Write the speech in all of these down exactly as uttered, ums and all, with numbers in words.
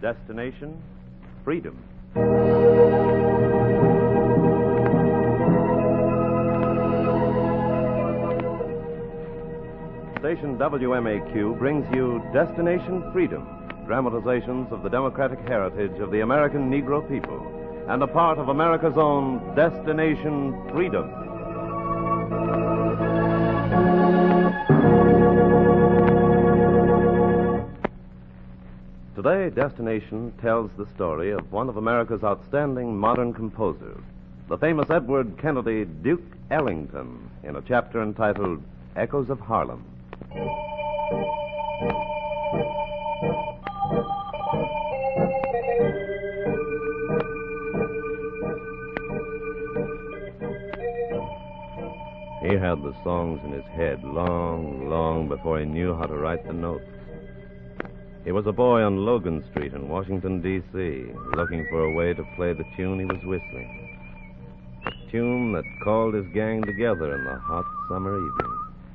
Destination Freedom. Station W M A Q brings you Destination Freedom, dramatizations of the democratic heritage of the American Negro people, and a part of America's own Destination Freedom. Today, Destination tells the story of one of America's outstanding modern composers, the famous Edward Kennedy Duke Ellington, in a chapter entitled Echoes of Harlem. He had the songs in his head long, long before he knew how to write the notes. He was a boy on Logan Street in Washington, D C, looking for a way to play the tune he was whistling. A tune that called his gang together in the hot summer evening.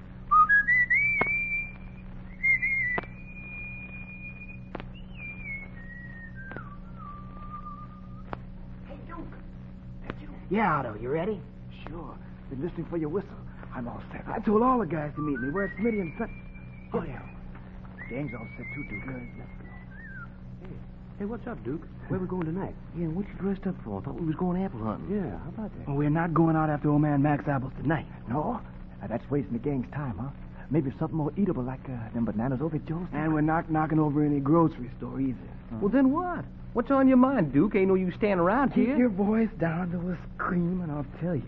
Hey, Duke. That's you. Yeah, Otto, you ready? Sure. Been listening for your whistle. I'm all set. I told all the guys to meet me. Where's Smitty and Fred? Oh, yeah. Gang's all set, too, Duke. Good. Let's go. Hey, hey, what's up, Duke? Where we going tonight? Yeah, what you dressed up for? I thought we was going apple hunting. Yeah, how about that? Well, we're not going out after old man Max apples tonight. No? Now, that's wasting the gang's time, huh? Maybe something more eatable like uh, them bananas over at Joe's. And we're not knocking over any grocery store either. Huh? Well, then what? What's on your mind, Duke? Ain't no use standing around Keep here. your voice down to a scream, and I'll tell you.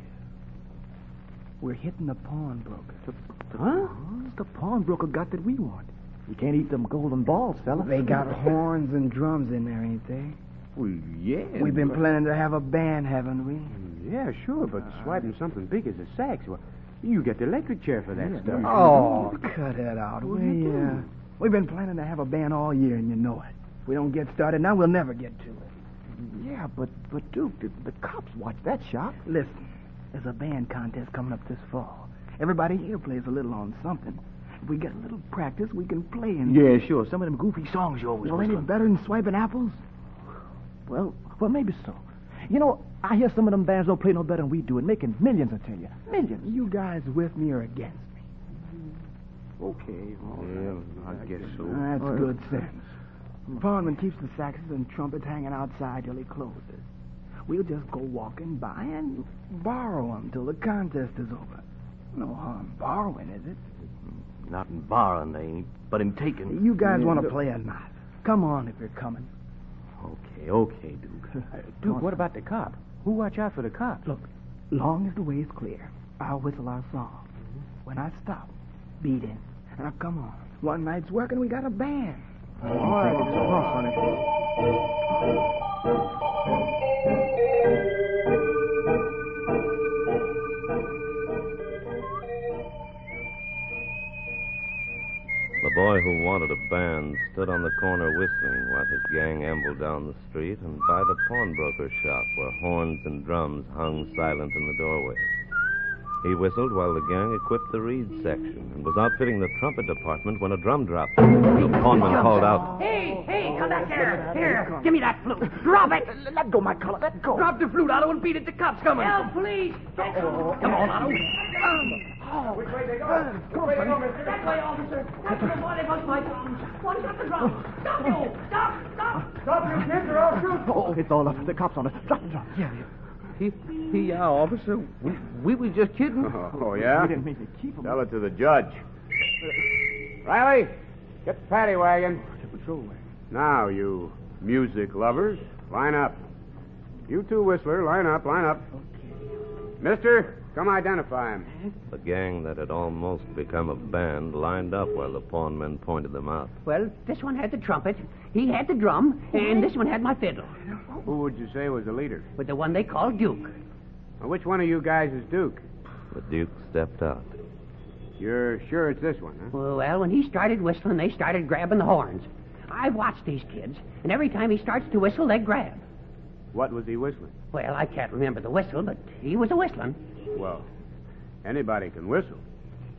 We're hitting the pawnbroker. Huh? The pawnbroker got that we want. You can't eat them golden balls, fella. They got horns and drums in there, ain't they? Well, yeah. We've been but... planning to have a band, haven't we? Yeah, sure, but uh, swiping something big as a sax, well, you get the electric chair for that yeah, stuff. Oh, cut it out, will you? We've been planning to have a band all year, and you know it. If we don't get started now, we'll never get to it. Yeah, but, but Duke, the, the cops watch that shop. Listen, there's a band contest coming up this fall. Everybody here plays a little on something. If we get a little practice, we can play in... Yeah, sure. Some of them goofy songs you always Well, whistle. ain't it better than swiping apples? Well, well, maybe so. You know, I hear some of them bands don't play no better than we do, and making millions, I tell you. Millions. You guys with me or against me? Okay. Well, yeah, I, I guess so. That's right. good sense. Parliament keeps the saxes and trumpets hanging outside till he closes. We'll just go walking by and borrow them till the contest is over. No harm borrowing, is it? Not in borrowing, they ain't, but in taking. You guys yeah, want to look. play or not? Come on if you're coming. Okay, okay, Duke. Uh, Duke, what about the cop? Who watch out for the cops? Look, long as the way's clear, I'll whistle our song. Mm-hmm. When I stop, beat in. Now, come on. One night's work and we got a band. All right, it's a horse on The boy who wanted a band stood on the corner whistling while his gang ambled down the street and by the pawnbroker's shop where horns and drums hung silent in the doorway. He whistled while the gang equipped the reed section and was outfitting the trumpet department when a drum dropped. The pawnman called out, Hey, hey, come back here. Here, give me that flute. Drop it. Let, let go, my color. Let go. Drop the flute, Otto, and beat it. The cops coming. Help, please. Oh, come on, Otto. Oh, which way they go? Come on, Sonny. That way, officer. That's the boy. They must my drums. One's got the drum. Stop, you. Stop, stop. Stop, you kids, or I'll shoot. Oh, it's all up. The cops on us. Drop the drum. Yeah, yeah. He, he, yeah, officer. We, we was just kidding. Oh, oh yeah? We didn't mean to keep him. Tell it to the judge. Riley, get the paddy wagon. The patrol wagon. Now, you music lovers, line up. You two, Whistler, line up, line up. Okay. Mister, come identify him. The gang that had almost become a band lined up while the pawnmen pointed them out. Well, this one had the trumpet, he had the drum, and this one had my fiddle. Who would you say was the leader? With the one they called Duke. Now, which one of you guys is Duke? The Duke stepped out. You're sure it's this one, huh? Well, when he started whistling, they started grabbing the horns. I've watched these kids, and every time he starts to whistle, they grab. What was he whistling? Well, I can't remember the whistle, but he was a whistling. Well, anybody can whistle.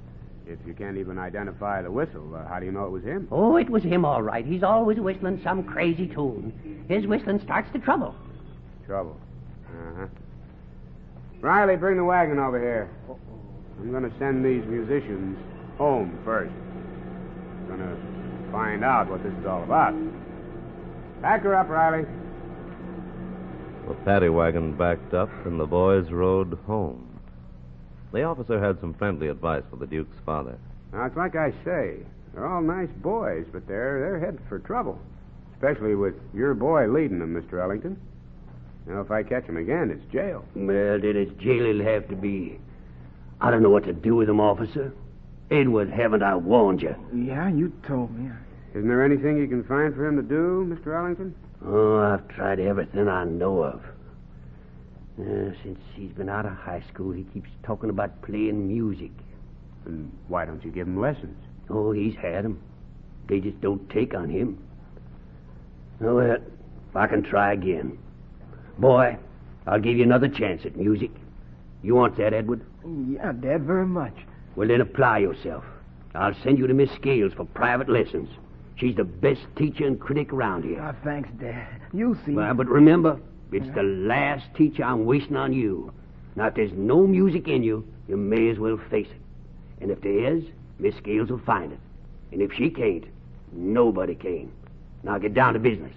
If you can't even identify the whistle, uh, how do you know it was him? Oh, it was him, all right. He's always whistling some crazy tune. His whistling starts the trouble. Trouble. Uh-huh. Riley, bring the wagon over here. I'm going to send these musicians home first. I'm going to find out what this is all about. Back her up, Riley. The paddy wagon backed up, and the boys rode home. The officer had some friendly advice for the Duke's father. Now, it's like I say. They're all nice boys, but they're, they're headed for trouble. Especially with your boy leading them, Mister Ellington. Now, if I catch him again, it's jail. Well, then it's jail it'll have to be. I don't know what to do with him, officer. Edward, haven't I warned you? Yeah, you told me. Isn't there anything you can find for him to do, Mister Ellington? Oh, I've tried everything I know of. Uh, since he's been out of high school, he keeps talking about playing music. And why don't you give him lessons? Oh, he's had 'em. They just don't take on him. Oh, well, if I can try again. Boy, I'll give you another chance at music. You want that, Edward? Yeah, Dad, very much. Well, then apply yourself. I'll send you to Miss Scales for private lessons. She's the best teacher and critic around here. Ah, thanks, Dad. You'll see. Well, but remember, it's the last teacher I'm wasting on you. Now, if there's no music in you, you may as well face it. And if there is, Miss Scales will find it. And if she can't, nobody can. Now get down to business.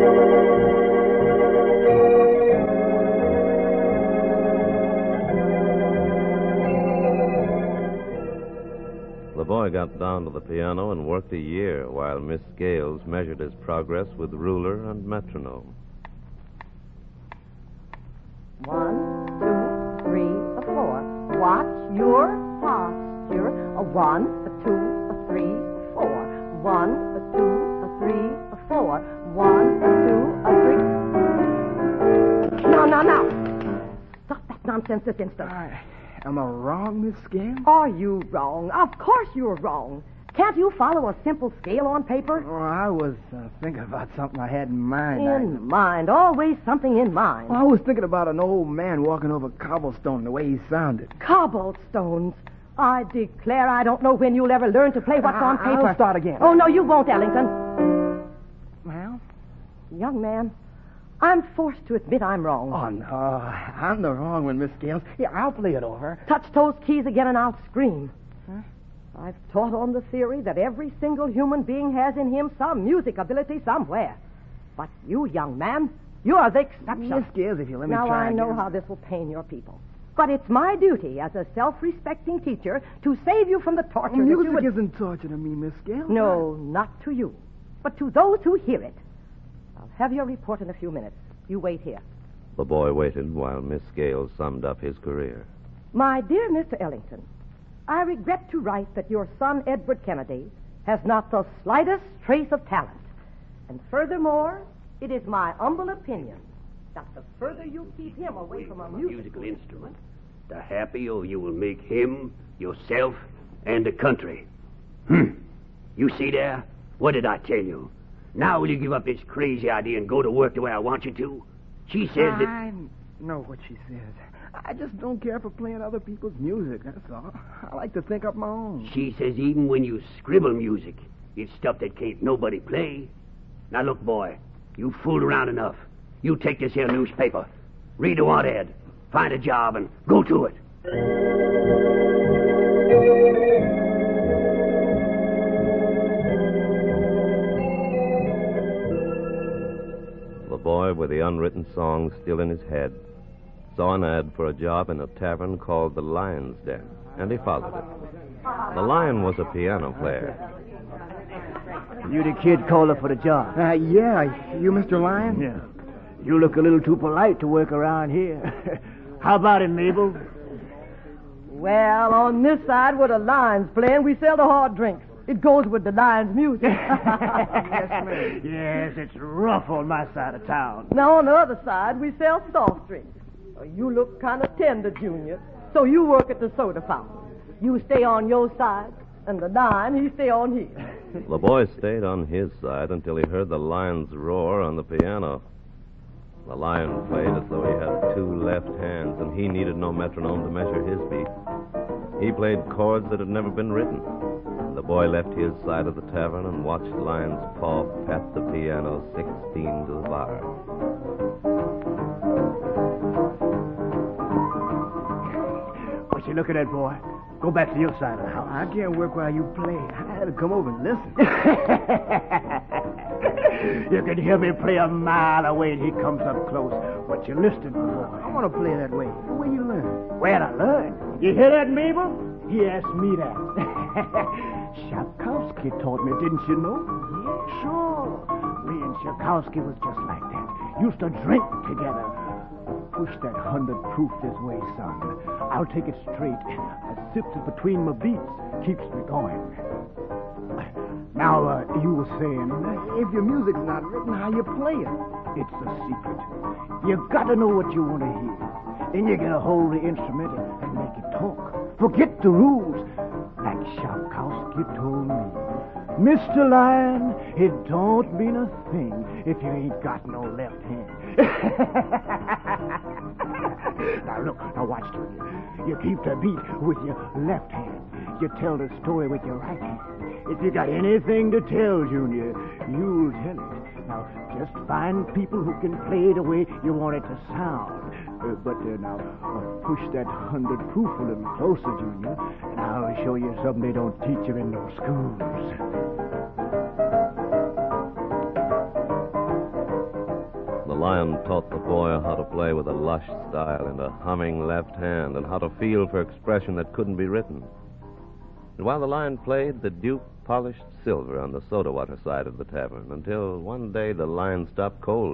The boy got down to the piano and worked a year while Miss Scales measured his progress with ruler and metronome. One, two, three, a four. Watch your posture. A one, a two, a three, a four. One, a two, a three, a four. One, a two, a three. No, no, no. Stop that nonsense this instant. I, am I wrong, Miss Scales? Are you wrong? Of course you're wrong. Can't you follow a simple scale on paper? Oh, I was uh, thinking about something I had in mind. In I... mind. Always something in mind. Well, I was thinking about an old man walking over cobblestone the way he sounded. Cobblestones. I declare I don't know when you'll ever learn to play what's on paper. I'll start again. Oh, no, you won't, Ellington. Well? Young man, I'm forced to admit I'm wrong. Oh, no. I'm the wrong one, Miss Scales. Yeah, I'll play it over. Touch those keys again and I'll scream. Huh? I've taught on the theory that every single human being has in him some music ability somewhere. But you, young man, you are the exception. Miss Scales, if you let me now, try I know again. how this will pain your people. But it's my duty as a self-respecting teacher to save you from the torture that Music you would... isn't torture to me, Miss Scales. No, not to you, but to those who hear it. I'll have your report in a few minutes. You wait here. The boy waited while Miss Scales summed up his career. My dear Mister Ellington, I regret to write that your son, Edward Kennedy, has not the slightest trace of talent. And furthermore, it is my humble opinion that the further you keep him away from a music... musical instrument, the happier you will make him, yourself, and the country. Hmm. You see there? What did I tell you? Now will you give up this crazy idea and go to work the way I want you to? She says that... I know what she says. I just don't care for playing other people's music, that's all. I like to think up my own. She says even when you scribble music, it's stuff that can't nobody play. Now look, boy, you fooled around enough. You take this here newspaper, read the want ad, find a job, and go to it. The boy, with the unwritten song still in his head, saw an ad for a job in a tavern called the Lion's Den, and he followed it. The Lion was a piano player. You the kid caller for the job? Uh, yeah, you Mister Lyon? Yeah. You look a little too polite to work around here. How about it, Mabel? Well, on this side where the lion's playing, we sell the hard drinks. It goes with the lion's music. Yes, ma'am. Yes, it's rough on my side of town. Now, on the other side, we sell soft drinks. Uh, You look kind of tender, Junior, so you work at the soda fountain. You stay on your side, and the lion, he stay on his. The boy stayed on his side until he heard the lion's roar on the piano. The lion played as though he had two left hands, and he needed no metronome to measure his beat. He played chords that had never been written. The boy left his side of the tavern and watched Lion's paw pat the piano sixteen to the bar. What you looking at, boy? Go back to your side of the house. I can't work while you play. I had to come over and listen. You can hear me play a mile away and he comes up close. What you listening for, boy? I want to play that way. Where you learn? Where I learn? You hear that, Mabel? He asked me that. Tchaikovsky taught me, didn't you know? Yeah, sure. Me and Tchaikovsky was just like that. Used to drink together. Push that hundred proof this way, son. I'll take it straight. A sip it between my beats keeps me going. Now, uh, you were saying, if your music's not written, how you play it? It's a secret. You got to know what you want to hear. Then you get a hold of the instrument and make it talk. Forget the rules. Like Tchaikovsky told me. Mister Lion, it don't mean a thing if you ain't got no left hand. Now look, now watch, Junior. You keep the beat with your left hand. You tell the story with your right hand. If you got anything to tell, Junior, you'll tell it. Now, just find people who can play the way you want it to sound. Uh, but uh, now, uh, push that hundred proof a little closer, Junior, and I'll show you something they don't teach you in no schools. The Lion taught the boy how to play with a lush style and a humming left hand, and how to feel for expression that couldn't be written. And while the Lion played, the Duke polished silver on the soda water side of the tavern, until one day the Lion stopped cold.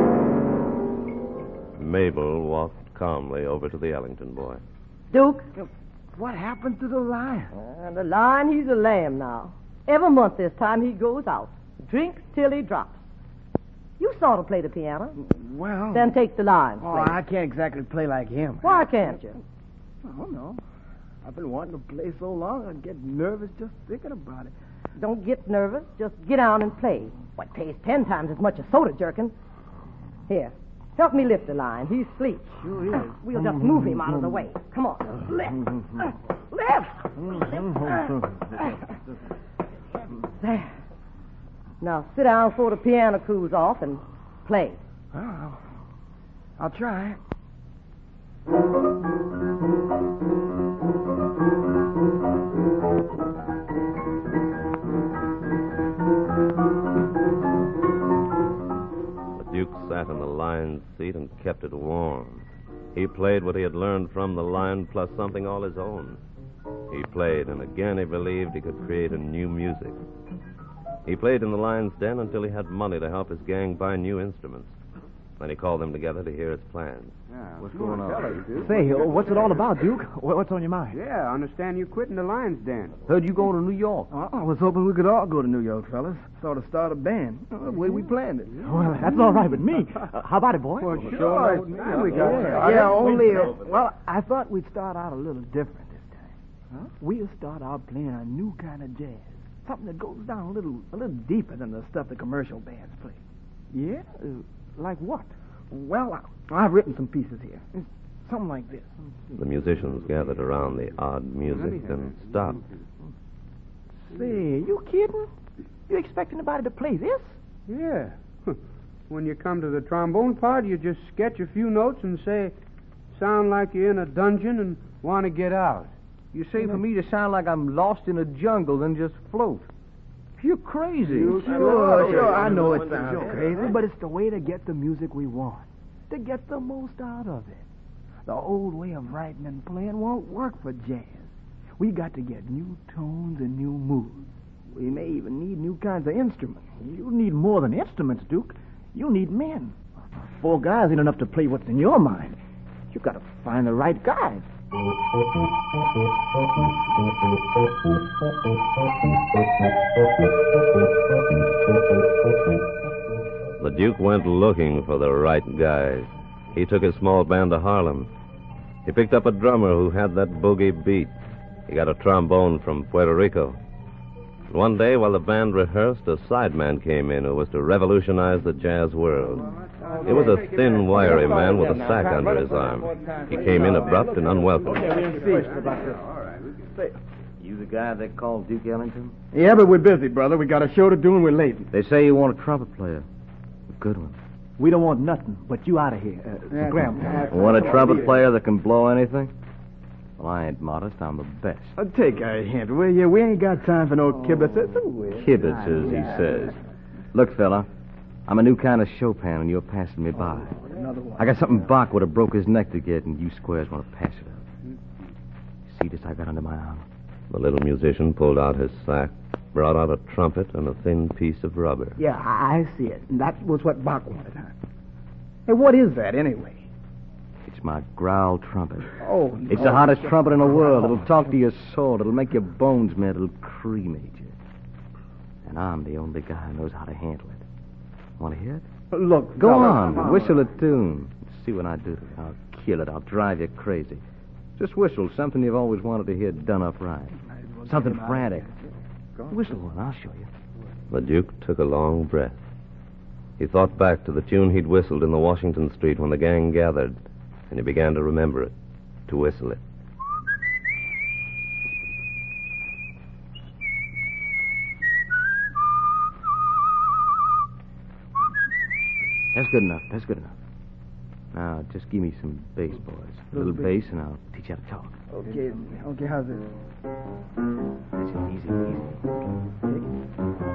Mabel walked calmly over to the Ellington boy. Duke? What happened to the Lion? Uh, the Lion, he's a lamb now. Every month this time he goes out. Drinks till he drops. You saw to play the piano. Well... Then take the Lion. Oh, I can't exactly play like him. Why can't you? I don't know. I've been wanting to play so long I get nervous just thinking about it. Don't get nervous. Just get down and play. What pays ten times as much as soda jerking. Here, help me lift the Lion. He's asleep. Sure is. We'll just move him out of the way. Come on. Lift. Lift. There. Now sit down before the piano cools off and play. Oh, I'll try. The Duke sat in the Lion's seat and kept it warm. He played what he had learned from the Lion, plus something all his own. He played, and again he believed he could create a new music. He played in the Lion's den until he had money to help his gang buy new instruments. Then he called them together to hear his plans. Yeah, what's going on? Say, uh, what's it all about, Duke? What's on your mind? Yeah, I understand you quitting the Lion's Den. Heard you going to New York. Oh, I was hoping we could all go to New York, fellas. Sort of start a band. Uh, the way we planned it. Well, that's all right with me. Uh, how about it, boy? Well, sure. It's time we got yeah, yeah, only... Uh, well, I thought we'd start out a little different this time. Huh? We'll start out playing a new kind of jazz. Something that goes down a little a little deeper than the stuff the commercial bands play. Yeah? Uh, like what? Well, I, I've written some pieces here. It's something like this. The musicians gathered around the odd music and stopped. Say, you kidding? You expect anybody to play this? Yeah. When you come to the trombone part, you just sketch a few notes and say, sound like you're in a dungeon and want to get out. You say for me to sound like I'm lost in a jungle and just float. You're crazy. You sure, sure. I know it sounds crazy, but it's the way to get the music we want. To get the most out of it. The old way of writing and playing won't work for jazz. We got to get new tones and new moods. We may even need new kinds of instruments. You need more than instruments, Duke. You need men. Four guys ain't enough to play what's in your mind. You got to find the right guys. The Duke went looking for the right guys. He took his small band to Harlem. He picked up a drummer who had that boogie beat. He got a trombone from Puerto Rico. One day, while the band rehearsed, a sideman came in who was to revolutionize the jazz world. It was a thin, wiry man with a sack under his arm. He came in abrupt and unwelcome. sale. You the guy they call Duke Ellington? Yeah, but we're busy, brother. We got a show to do and we're late. They say you want a trumpet player. A good one. We don't want nothing, but you out of here. Uh, That's- Graham. that's- Want a trumpet player that can blow anything? Well, I ain't modest. I'm the best. Uh, take a hint, will you? We ain't got time for no kibitzers. Kibitzers, he says. Look, fella, I'm a new kind of Chopin, and you're passing me by. Another one. I got something Bach would have broke his neck to get, and you squares want to pass it up. See this I got under my arm? The little musician pulled out his sack, brought out a trumpet and a thin piece of rubber. Yeah, I I see it. And that was what Bach wanted, huh? Hey, what is that, anyway? It's my growl trumpet. Oh, It's no. the hottest trumpet in the world. It'll talk to your soul. It'll make your bones melt. It'll cremate you. And I'm the only guy who knows how to handle it. Want to hear it? Look, Go fella, on. come on. Whistle a tune. See what I do. I'll kill it. I'll drive you crazy. Just whistle something you've always wanted to hear done up right. Something frantic. Whistle one. I'll show you. The Duke took a long breath. He thought back to the tune he'd whistled in the Washington Street when the gang gathered, and he began to remember it, to whistle it. That's good enough. That's good enough. Now, just give me some bass, boys. A little bass, and I'll teach you how to talk. Okay, okay, how's this? That's it. Easy, easy.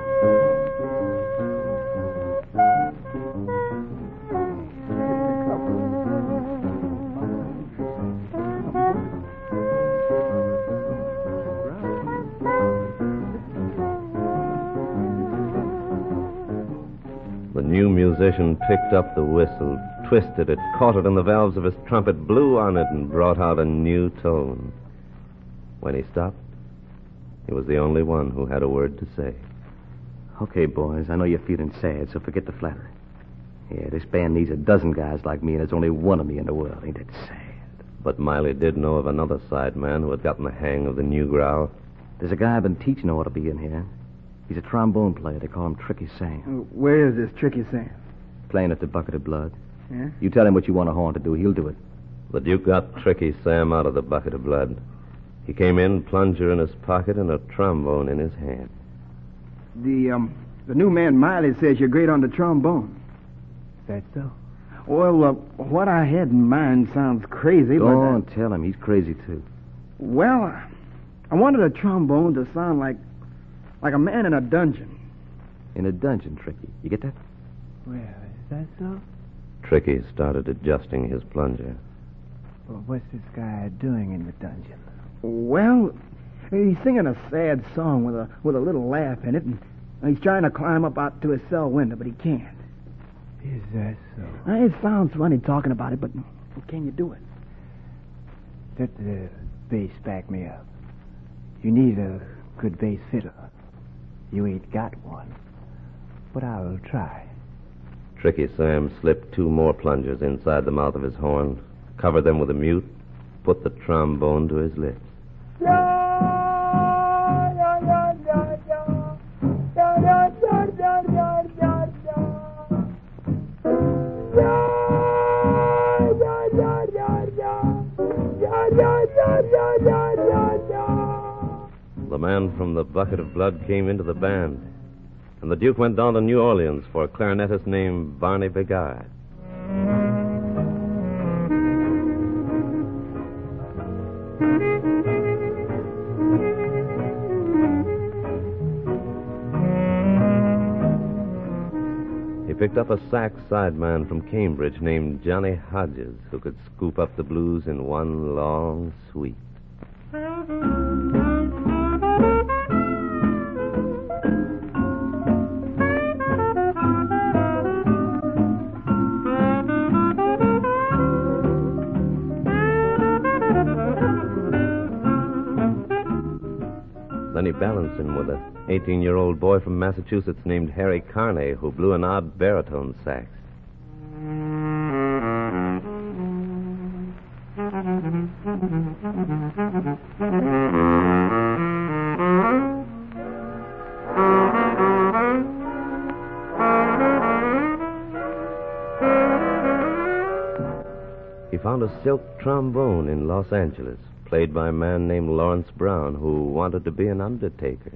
The new musician picked up the whistle, twisted it, caught it in the valves of his trumpet, blew on it, and brought out a new tone. When he stopped, he was the only one who had a word to say. Okay, boys, I know you're feeling sad, so forget the flattery. Yeah, this band needs a dozen guys like me, and there's only one of me in the world. Ain't that sad? But Miley did know of another side man who had gotten the hang of the new growl. There's a guy I've been teaching who ought to be in here. He's a trombone player. They call him Tricky Sam. Uh, Where is this Tricky Sam? Playing at the Bucket of Blood. Yeah? You tell him what you want a horn to do. He'll do it. The Duke got Tricky Sam out of the bucket of blood. He came in, plunger in his pocket and a trombone in his hand. The, um, the new man Miley says you're great on the trombone. Is that so? Well, uh, what I had in mind sounds crazy, Go but... uh, on, tell him. He's crazy, too. Well, uh, I wanted a trombone to sound like like a man in a dungeon. In a dungeon, Tricky. You get that? Well, is that so? Tricky started adjusting his plunger. Well, what's this guy doing in the dungeon? Well, he's singing a sad song with a with a little laugh in it, and he's trying to climb up out to his cell window, but he can't. Is that so? Uh, It sounds funny talking about it, but can you do it? Let the bass back me up. You need a good bass fiddler. You ain't got one, but I'll try. Tricky Sam slipped two more plungers inside the mouth of his horn, covered them with a mute, put the trombone to his lips. The man from the Bucket of Blood came into the band, and the Duke went down to New Orleans for a clarinetist named Barney Bigard. He picked up a sax sideman from Cambridge named Johnny Hodges, who could scoop up the blues in one long sweep. Then he balanced him with an eighteen-year-old boy from Massachusetts named Harry Carney, who blew an odd baritone sax. He found a silk trombone in Los Angeles, played by a man named Lawrence Brown, who wanted to be an undertaker.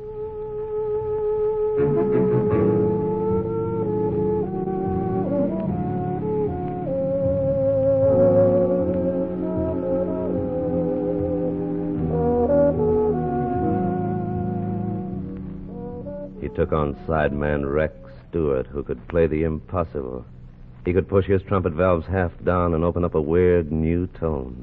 He took on sideman Rex Stewart, who could play the impossible. He could push his trumpet valves half down and open up a weird new tone.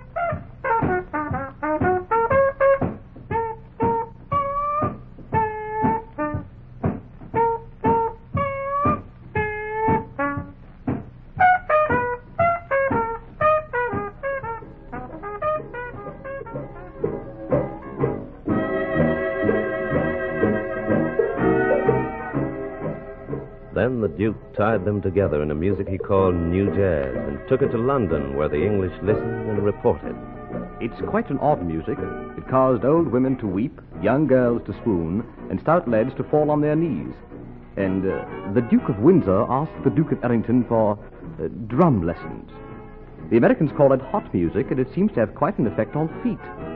Then the Duke tied them together in a music he called New Jazz and took it to London, where the English listened and reported. It's quite an odd music. It caused old women to weep, young girls to swoon, and stout lads to fall on their knees. And uh, the Duke of Windsor asked the Duke of Ellington for uh, drum lessons. The Americans call it hot music, and it seems to have quite an effect on feet.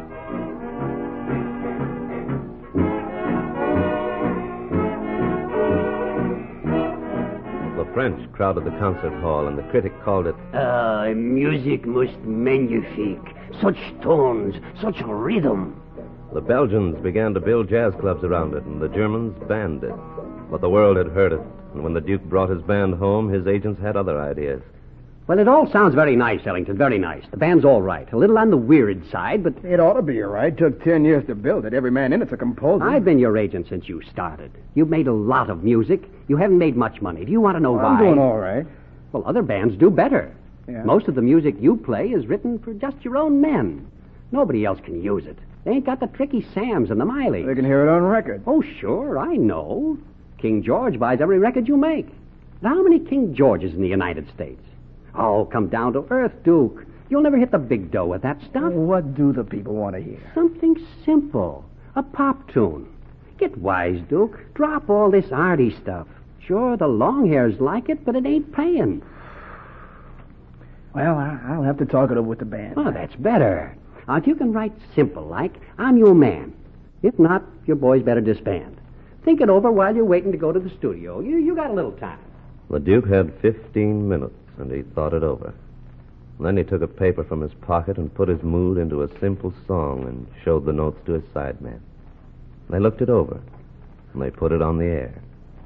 The French crowded the concert hall, and the critic called it, Ah, music most magnifique. Such tones, such rhythm. The Belgians began to build jazz clubs around it, and the Germans banned it. But the world had heard it, and when the Duke brought his band home, his agents had other ideas. Well, it all sounds very nice, Ellington, very nice. The band's all right. A little on the weird side, but... It ought to be all right. Took ten years to build it. Every man in it's a composer. I've been your agent since you started. You've made a lot of music. You haven't made much money. Do you want to know Well, why? I'm doing all right. Well, other bands do better. Yeah. Most of the music you play is written for just your own men. Nobody else can use it. They ain't got the Tricky Sams and the Mileys. They can hear it on record. Oh, sure, I know. King George buys every record you make. Now, how many King Georges in the United States? Oh, come down to earth, Duke. You'll never hit the big dough with that stuff. What do the people want to hear? Something simple. A pop tune. Get wise, Duke. Drop all this arty stuff. Sure, the long hairs like it, but it ain't paying. Well, I- I'll have to talk it over with the band. Oh, that's better. Now, if you can write simple, like, I'm your man. If not, your boys better disband. Think it over while you're waiting to go to the studio. You, you got a little time. The Duke had fifteen minutes, and he thought it over. Then he took a paper from his pocket and put his mood into a simple song and showed the notes to his sideman. They looked it over, and they put it on the air.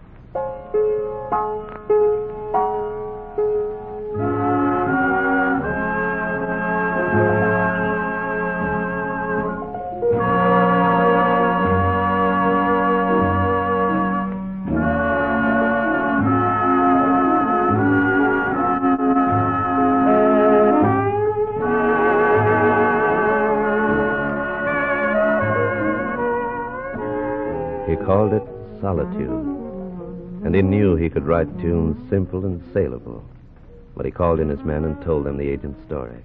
He called it Solitude, and he knew he could write tunes simple and saleable. But he called in his men and told them the agent's story.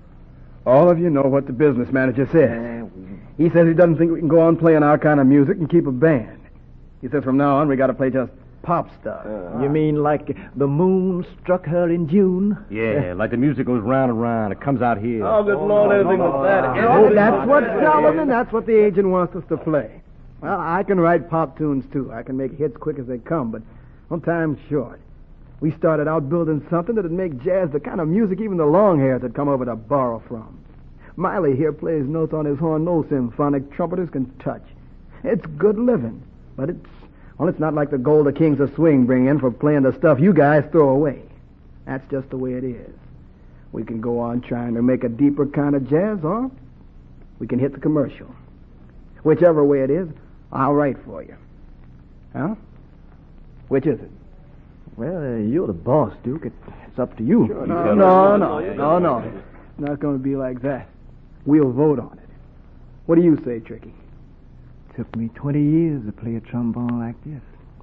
All of you know what the business manager says. He says he doesn't think we can go on playing our kind of music and keep a band. He says from now on we got to play just pop stuff. You mean like the moon struck her in June? Yeah, like the music goes round and round. It comes out here. Oh, good Lord, anything with that. Oh, that's what Solomon, that's what the agent wants us to play. Well, I can write pop tunes, too. I can make hits quick as they come, but sometimes short. We started out building something that'd make jazz the kind of music even the long hairs had come over to borrow from. Miley here plays notes on his horn no symphonic trumpeters can touch. It's good living, but it's, well, it's not like the gold the kings of swing bring in for playing the stuff you guys throw away. That's just the way it is. We can go on trying to make a deeper kind of jazz, or we can hit the commercial. Whichever way it is, I'll write for you. Huh? Which is it? Well, uh, you're the boss, Duke. It, it's up to you. No, no, no, no, no, no. It's not going to be like that. We'll vote on it. What do you say, Tricky? Took me twenty years to play a trombone like this.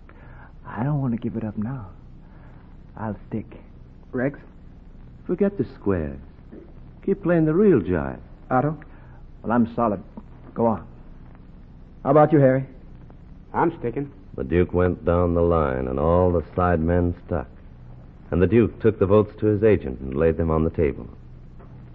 I don't want to give it up now. I'll stick. Rex? Forget the squares. Keep playing the real jive. Otto? Well, I'm solid. Go on. How about you, Harry? I'm sticking. The Duke went down the line, and all the sidemen stuck. And the Duke took the votes to his agent and laid them on the table.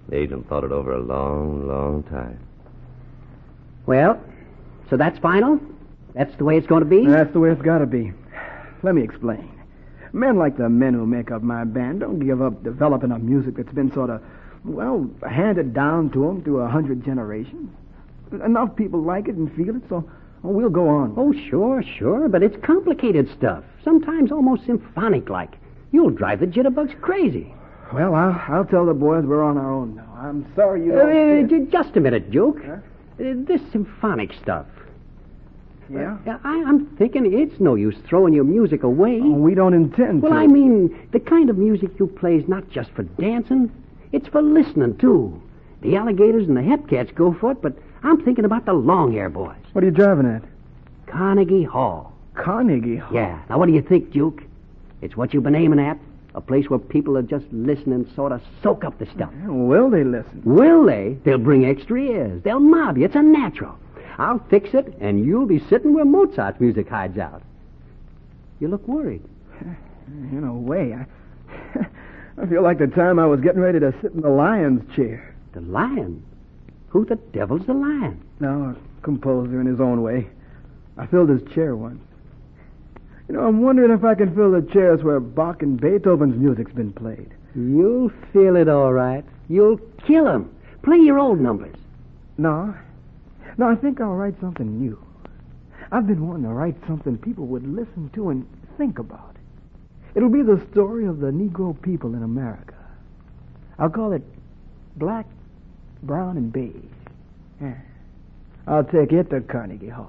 The agent thought it over a long, long time. Well, so that's final? That's the way it's going to be? That's the way it's got to be. Let me explain. Men like the men who make up my band don't give up developing a music that's been sort of, well, handed down to them through a hundred generations. Enough people like it and feel it, so well, we'll go on. Oh, sure, sure, but it's complicated stuff. Sometimes almost symphonic-like. You'll drive the jitterbugs crazy. Well, I'll, I'll tell the boys we're on our own now. I'm sorry you Uh, don't... j- just a minute, Duke. Huh? Uh, this symphonic stuff. Yeah? Uh, I, I'm thinking it's no use throwing your music away. Oh, we don't intend well, to. I mean, the kind of music you play is not just for dancing. It's for listening, too. The alligators and the hepcats go for it, but I'm thinking about the long-hair boys. What are you driving at? Carnegie Hall. Carnegie Hall? Yeah. Now, what do you think, Duke? It's what you've been aiming at? A place where people are just listening, sort of soak up the stuff. Will they listen? Will they? They'll bring extra ears. They'll mob you. It's a natural. I'll fix it, and you'll be sitting where Mozart's music hides out. You look worried. In a way, I, I feel like the time I was getting ready to sit in the lion's chair. The lion? Who the devil's the lion? No, a composer in his own way. I filled his chair once. You know, I'm wondering if I can fill the chairs where Bach and Beethoven's music's been played. You'll feel it all right. You'll kill 'em. Play your old numbers. No. No, I think I'll write something new. I've been wanting to write something people would listen to and think about. It'll be the story of the Negro people in America. I'll call it Black, Brown, and Beige. Yeah. I'll take it to Carnegie Hall.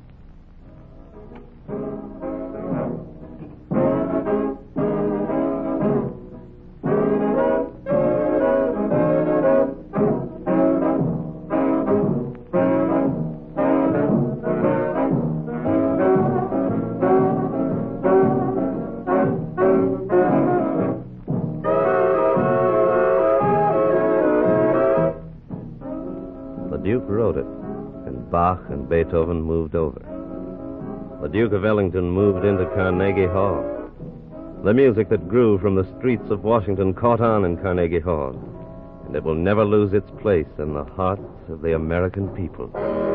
The Duke wrote it, and Bach and Beethoven moved over. The Duke of Ellington moved into Carnegie Hall. The music that grew from the streets of Washington caught on in Carnegie Hall, and it will never lose its place in the hearts of the American people.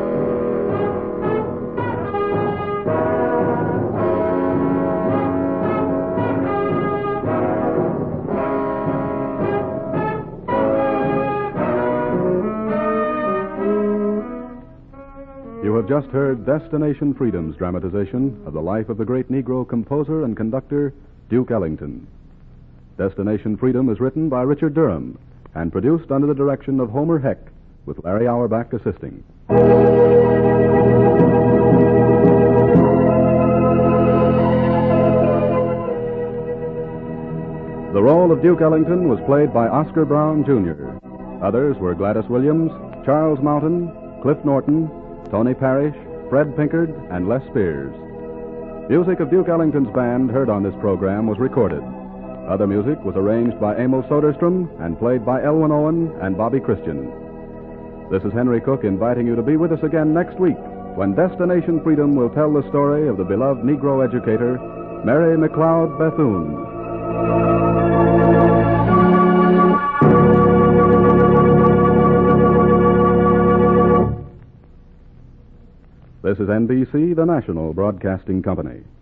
You have just heard Destination Freedom's dramatization of the life of the great Negro composer and conductor, Duke Ellington. Destination Freedom is written by Richard Durham and produced under the direction of Homer Heck, with Larry Auerbach assisting. The role of Duke Ellington was played by Oscar Brown, Junior Others were Gladys Williams, Charles Mountain, Cliff Norton, Tony Parrish, Fred Pinkard, and Les Spears. Music of Duke Ellington's band heard on this program was recorded. Other music was arranged by Emil Soderstrom and played by Elwin Owen and Bobby Christian. This is Henry Cook inviting you to be with us again next week when Destination Freedom will tell the story of the beloved Negro educator, Mary McLeod Bethune. This is N B C, the national broadcasting company.